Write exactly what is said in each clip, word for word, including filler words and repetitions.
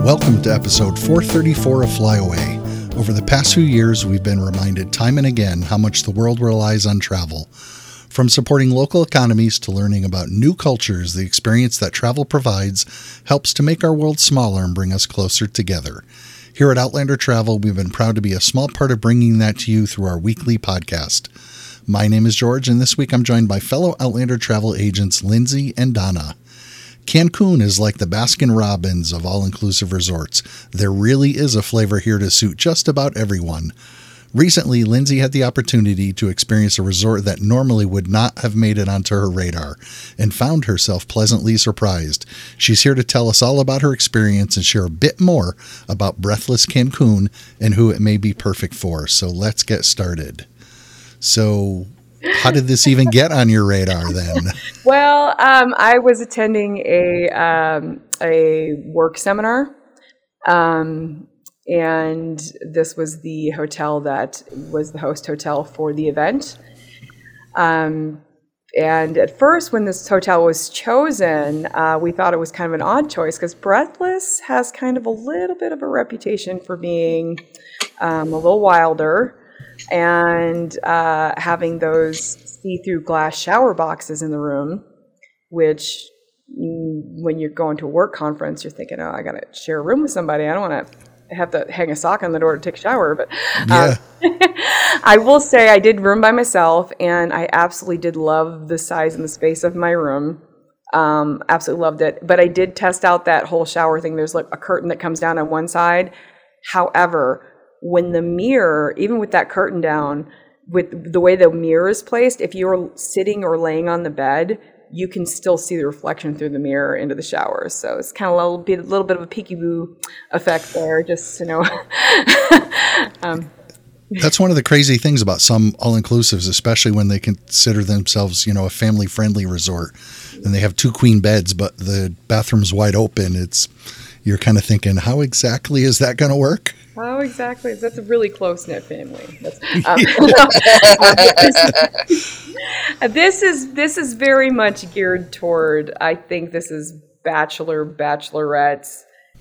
Welcome to episode four thirty-four of Flyaway. Over the past few years, we've been reminded time and again how much the world relies on travel. From supporting local economies to learning about new cultures, the experience that travel provides helps to make our world smaller and bring us closer together. Here at Outlander Travel, we've been proud to be a small part of bringing that to you through our weekly podcast. My name is George, and this week I'm joined by fellow Outlander Travel agents Lindsay and Donna. Cancun is like the Baskin-Robbins of all-inclusive resorts. There really is a flavor here to suit just about everyone. Recently, Lindsay had the opportunity to experience a resort that normally would not have made it onto her radar and found herself pleasantly surprised. She's here to tell us all about her experience and share a bit more about Breathless Cancun and who it may be perfect for. So let's get started. So how did this even get on your radar then? Well, um, I was attending a um, a work seminar, um, and this was the hotel that was the host hotel for the event. Um, and at first, when this hotel was chosen, uh, we thought it was kind of an odd choice because Breathless has kind of a little bit of a reputation for being um, a little wilder. And uh, having those see-through glass shower boxes in the room, which mm, when you're going to a work conference, you're thinking, oh, I got to share a room with somebody. I don't want to have to hang a sock on the door to take a shower. But uh, yeah. I will say I did room by myself, and I absolutely did love the size and the space of my room. Um, absolutely loved it. But I did test out that whole shower thing. There's like a curtain that comes down on one side. However, when the mirror, even with that curtain down, with the way the mirror is placed, if you're sitting or laying on the bed, you can still see the reflection through the mirror into the shower. So it's kind of a little bit, a little bit of a peekaboo effect there, just, you know. um, That's one of the crazy things about some all-inclusives, especially when they consider themselves, you know, a family-friendly resort. And they have two queen beds, but the bathroom's wide open. It's, you're kind of thinking, how exactly is that going to work? How exactly? That's a really close-knit family. That's, um, this is this is very much geared toward, I think this is bachelor, bachelorettes.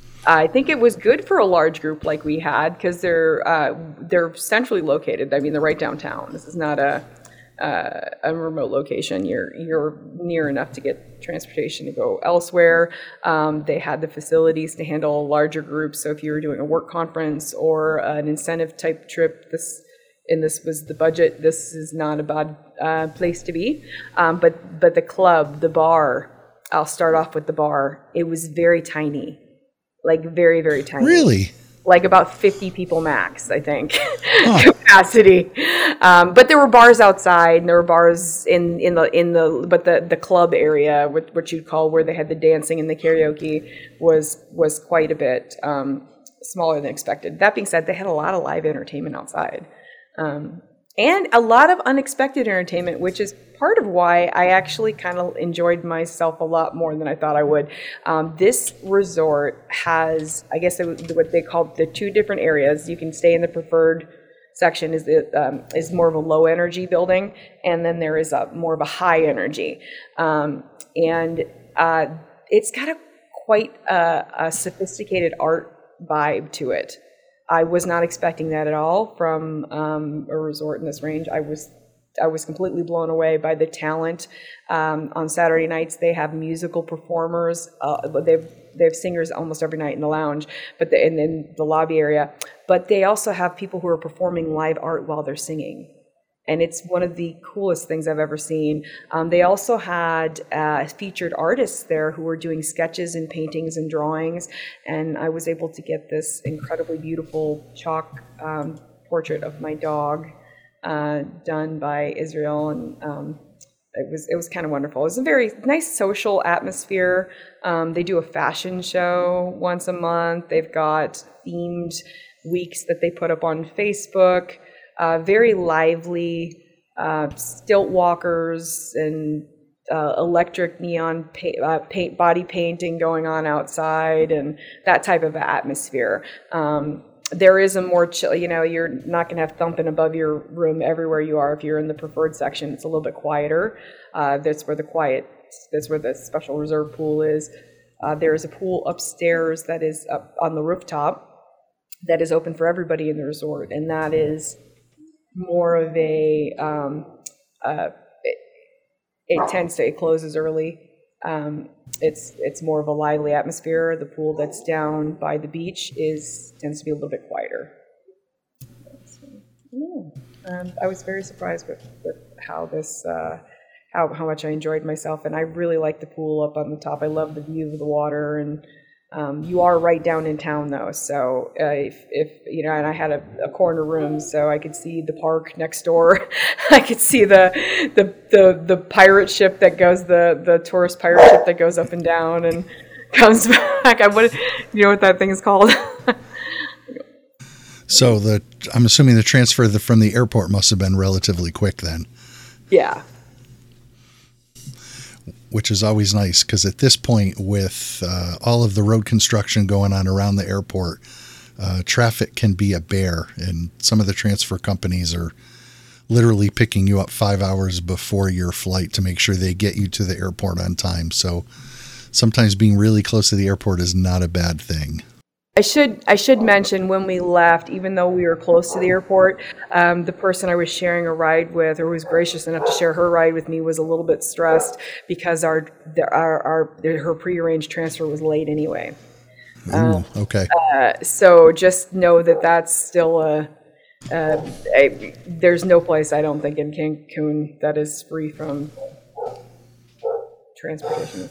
I think it was good for a large group like we had because they're uh, they're centrally located. I mean, they're right downtown. This is not a uh, a remote location. You're you're near enough to get transportation to go elsewhere. Um, they had the facilities to handle larger groups. So if you were doing a work conference or an incentive type trip, this and this was the budget. This is not a bad uh, place to be. Um, but but the club, the bar. I'll start off with the bar. It was very tiny, like very very tiny. Really. Like about fifty people max, I think, huh. capacity. Um, but there were bars outside, and there were bars in, in the in the but the, the club area, what, what you'd call where they had the dancing and the karaoke, was was quite a bit um, smaller than expected. That being said, they had a lot of live entertainment outside, um, and a lot of unexpected entertainment, which is part of why I actually kind of enjoyed myself a lot more than I thought I would. Um, this resort has, I guess, it was what they call the two different areas. You can stay in the preferred section, is the, um, is more of a low energy building, and then there is a more of a high energy. Um, and uh, it's got a quite a, a sophisticated art vibe to it. I was not expecting that at all from um, a resort in this range. I was I was completely blown away by the talent. Um, on Saturday nights, they have musical performers. Uh, they've they have singers almost every night in the lounge, but the, in, in the lobby area. But they also have people who are performing live art while they're singing, and it's one of the coolest things I've ever seen. Um, they also had uh, featured artists there who were doing sketches and paintings and drawings, and I was able to get this incredibly beautiful chalk um, portrait of my dog. Uh, done by Israel, and um, it was it was kind of wonderful. It was a very nice social atmosphere. Um, they do a fashion show once a month. They've got themed weeks that they put up on Facebook. Uh, very lively uh, stilt walkers and uh, electric neon paint, uh, paint body painting going on outside, and that type of atmosphere. Um, There is a more chill, you know, you're not going to have thumping above your room everywhere you are. If you're in the preferred section, it's a little bit quieter. Uh, that's where the quiet, that's where the special reserve pool is. Uh, there is a pool upstairs that is up on the rooftop that is open for everybody in the resort, and that is more of a, um, uh, it, it tends to, it closes early. Um, it's it's more of a lively atmosphere. The pool that's down by the beach is tends to be a little bit quieter. So, yeah. um, I was very surprised with, with how this, uh, how how much I enjoyed myself, and I really like the pool up on the top. I love the view of the water, and um, you are right down in town though. So uh, if, if you know, and I had a, a corner room, so I could see the park next door. I could see the the the the pirate ship that goes the the tourist pirate ship that goes up and down and comes back. I what you know what that thing is called? So the I'm assuming the transfer the, from the airport must have been relatively quick then. Yeah. Which is always nice, because at this point, with uh, all of the road construction going on around the airport, uh, traffic can be a bear, and some of the transfer companies are literally picking you up five hours before your flight to make sure they get you to the airport on time. So sometimes being really close to the airport is not a bad thing. I should I should mention when we left, even though we were close to the airport, um, the person I was sharing a ride with, or was gracious enough to share her ride with me, was a little bit stressed because our our, our her prearranged transfer was late anyway. Ooh, um, okay. Uh, so just know that that's still a, a, a. There's no place I don't think in Cancun that is free from transportation.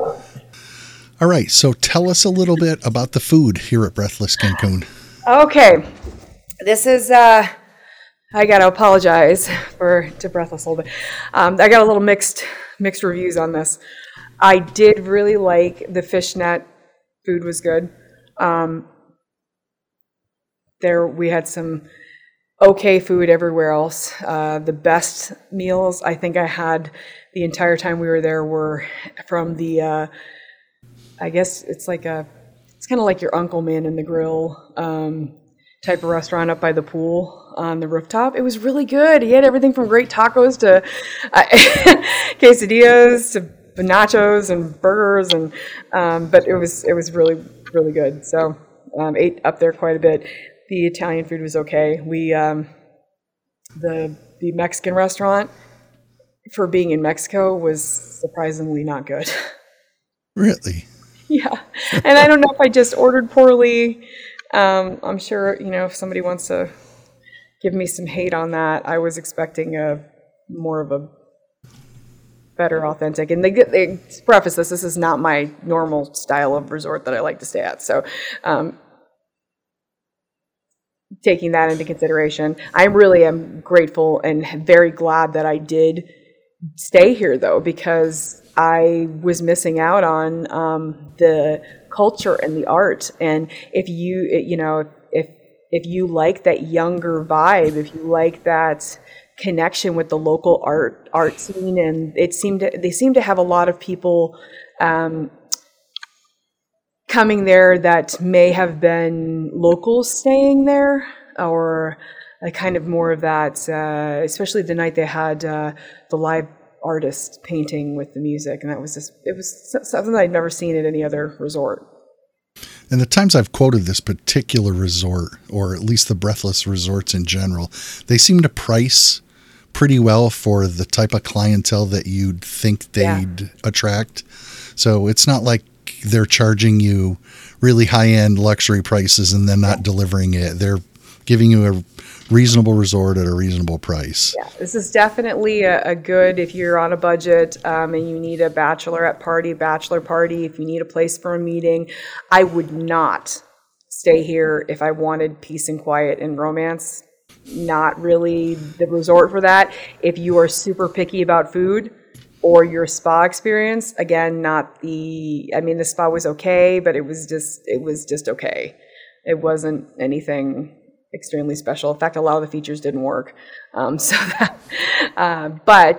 All right, so tell us a little bit about the food here at Breathless Cancun. Okay, this is, uh, I got to apologize for to Breathless a little bit. Um, I got a little mixed mixed reviews on this. I did really like the fishnet. Food was good. Um, there we had some okay food everywhere else. Uh, the best meals I think I had the entire time we were there were from the... Uh, I guess it's like a, it's kind of like your Uncle Man in the Grill um, type of restaurant up by the pool on the rooftop. It was really good. He had everything from great tacos to uh, quesadillas to nachos and burgers, and um, but it was it was really really good. So um, ate up there quite a bit. The Italian food was okay. We um, the the Mexican restaurant, for being in Mexico, was surprisingly not good. Really? Yeah, and I don't know if I just ordered poorly. Um, I'm sure, you know, if somebody wants to give me some hate on that, I was expecting a more of a better authentic. And they, they preface this, this is not my normal style of resort that I like to stay at. So um, taking that into consideration, I really am grateful and very glad that I did stay here, though, because I was missing out on um, the culture and the art. And if you, you know, if if you like that younger vibe, if you like that connection with the local art art scene, and it seemed to, they seem to have a lot of people um, coming there that may have been locals staying there, or a kind of more of that, uh, especially the night they had uh, the live artist painting with the music, and that was just, it was something I'd never seen at any other resort. And the times I've quoted this particular resort, or at least the Breathless resorts in general, they seem to price pretty well for the type of clientele that you'd think they'd yeah. attract. So it's not like they're charging you really high-end luxury prices and then not delivering it. They're giving you a reasonable resort at a reasonable price. Yeah, this is definitely a, a good, if you're on a budget um, and you need a bachelorette party, bachelor party, if you need a place for a meeting. I would not stay here if I wanted peace and quiet and romance. Not really the resort for that. If you are super picky about food or your spa experience, again, not the, I mean, the spa was okay, but it was just, it was just okay. It wasn't anything extremely special. In fact, a lot of the features didn't work. Um, so that, uh, but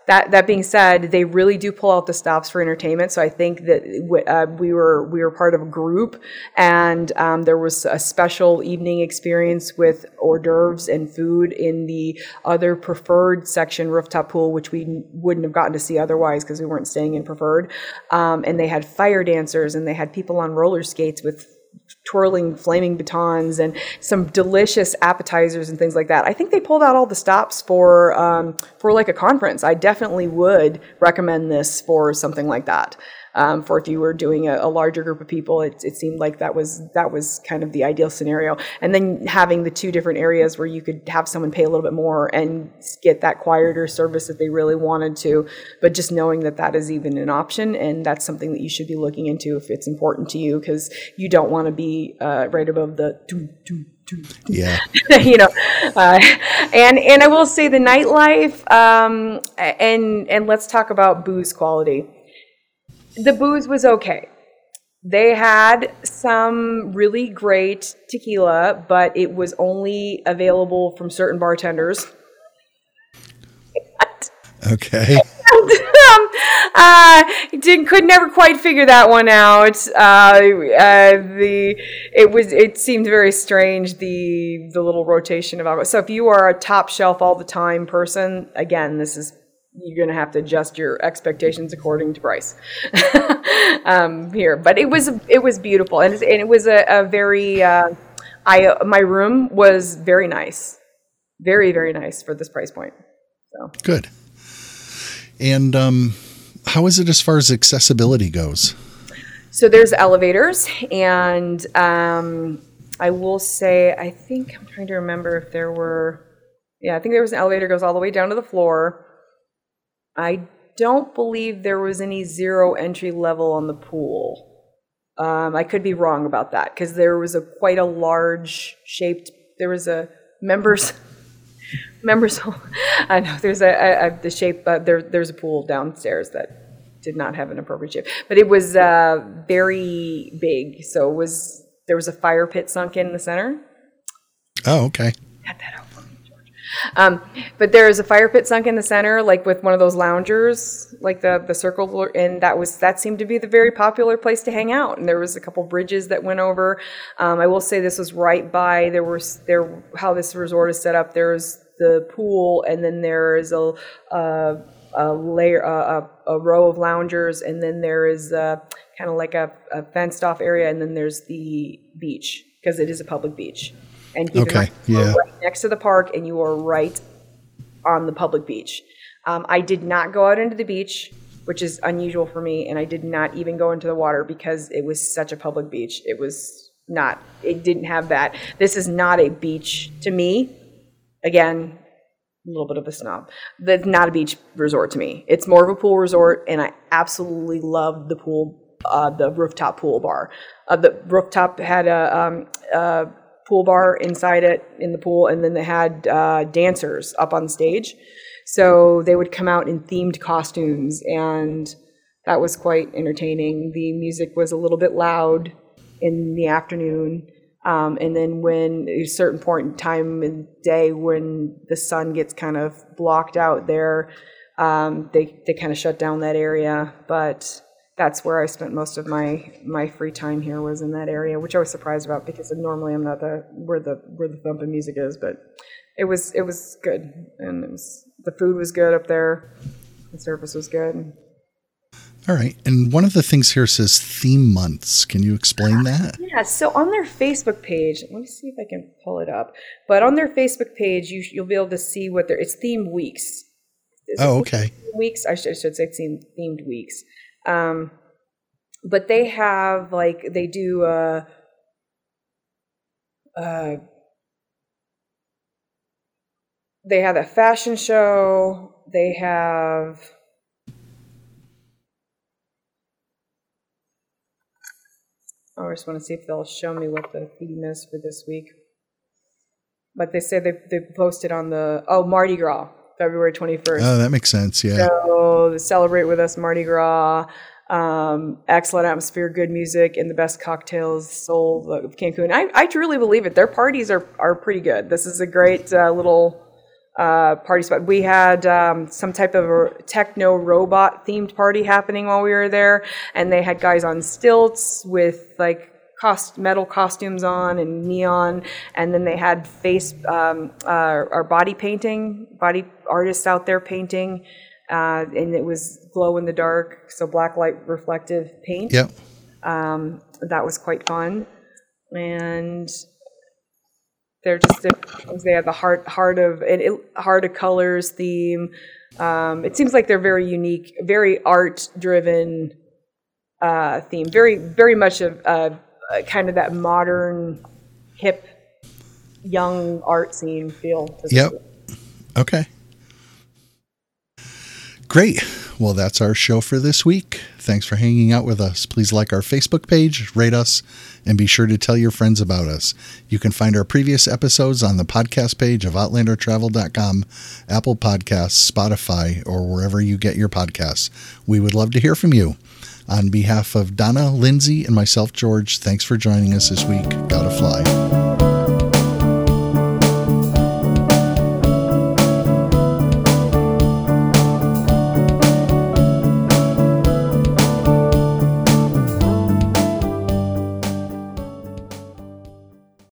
that that being said, they really do pull out the stops for entertainment. So I think that uh, we were we were part of a group, and um, there was a special evening experience with hors d'oeuvres and food in the other preferred section rooftop pool, which we wouldn't have gotten to see otherwise because we weren't staying in preferred. Um, and they had fire dancers, and they had people on roller skates with twirling flaming batons and some delicious appetizers and things like that. I think they pulled out all the stops for um, for like a conference. I definitely would recommend this for something like that. Um, for if you were doing a, a larger group of people, it, it seemed like that was that was kind of the ideal scenario. And then having the two different areas where you could have someone pay a little bit more and get that quieter service if they really wanted to, but just knowing that that is even an option, and that's something that you should be looking into if it's important to you, because you don't want to be uh, right above the doo, doo, doo, doo. Yeah. you know, uh, and and I will say the nightlife, um, and and let's talk about booze quality. The booze was okay. They had some really great tequila, but it was only available from certain bartenders. Okay. um, uh, didn't could never quite figure that one out. Uh, uh, the it was it seemed very strange, the the little rotation of alcohol. So if you are a top shelf all the time person, again, this is you're going to have to adjust your expectations according to price um, here. But it was it was beautiful, and, and it was a, a very. Uh, I my room was very nice, very very nice for this price point. So good. And um, how is it as far as accessibility goes? So there's elevators, and um, I will say I think I'm trying to remember if there were. Yeah, I think there was an elevator that goes all the way down to the floor. I don't believe there was any zero entry level on the pool. Um, I could be wrong about that, because there was a quite a large shaped. There was a members members. I know there's a, a, a the shape. Uh, there there's a pool downstairs that did not have an appropriate shape, but it was uh, very big. So it was there was a fire pit sunk in the center. Oh, okay. Cut that out. Um, but there is a fire pit sunk in the center, like with one of those loungers, like the the circle, and that was that seemed to be the very popular place to hang out. And there was a couple bridges that went over. Um, I will say this was right by there was there how this resort is set up. There's the pool, and then there is a a, a layer a, a row of loungers, and then there is a, kind of like a, a fenced off area, and then there's the beach, because it is a public beach. And keep okay, in mind, yeah. right next to the park, and you are right on the public beach. Um, I did not go out into the beach, which is unusual for me, and I did not even go into the water because it was such a public beach. It was not, it didn't have that. This is not a beach to me. Again, a little bit of a snob. That's not a beach resort to me. It's more of a pool resort, and I absolutely loved the pool, uh, the rooftop pool bar. Uh, the rooftop had a, um, a pool bar inside it in the pool, and then they had uh, dancers up on stage. So they would come out in themed costumes, and that was quite entertaining. The music was a little bit loud in the afternoon. Um, and then when a certain point in time in the day when the sun gets kind of blocked out there, um, they, they kind of shut down that area. But that's where I spent most of my, my free time here, was in that area, which I was surprised about because normally I'm not the where the where the thumping music is. But it was it was good, and it was, the food was good up there. The service was good. All right. And one of the things here says theme months. Can you explain that? Yeah. So on their Facebook page, let me see if I can pull it up. But on their Facebook page, you, you'll be able to see what their, it's themed weeks. Is oh, okay. Weeks. I should, I should say themed, themed weeks. Um, but they have, like, they do, uh, uh, they have a fashion show. They have, oh, I just want to see if they'll show me what the theme is for this week. But they say they they posted on the, oh, Mardi Gras, February twenty-first. Oh, that makes sense, yeah. So celebrate with us, Mardi Gras. Um, excellent atmosphere, good music, and the best cocktails sold of Cancun. I, I truly believe it. Their parties are, are pretty good. This is a great uh, little uh, party spot. We had um, some type of a techno robot themed party happening while we were there, and they had guys on stilts with like cost metal costumes on and neon, and then they had face um, uh, our body painting, body artists out there painting, uh, and it was glow in the dark, so black light reflective paint. Yep. Um, that was quite fun, and they're just they have the heart heart of an heart of colors theme. Um, it seems like they're very unique, very art driven uh, theme, very very much of uh, kind of that modern, hip, young art scene feel. Yep. Okay. Great. Well, that's our show for this week. Thanks for hanging out with us. Please like our Facebook page, rate us, and be sure to tell your friends about us. You can find our previous episodes on the podcast page of outlander travel dot com, Apple Podcasts, Spotify, or wherever you get your podcasts. We would love to hear from you. On behalf of Donna, Lindsay, and myself, George, thanks for joining us this week. Gotta fly.